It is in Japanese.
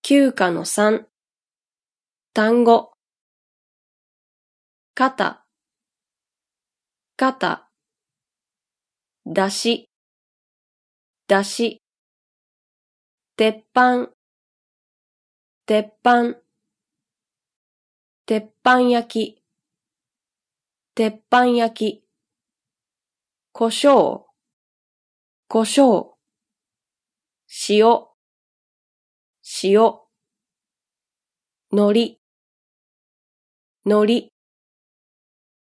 9課の3、単語。肩、肩。だし、だし。鉄板、鉄板。鉄板焼き、鉄板焼き。胡椒、胡椒。塩、塩。海苔、海苔。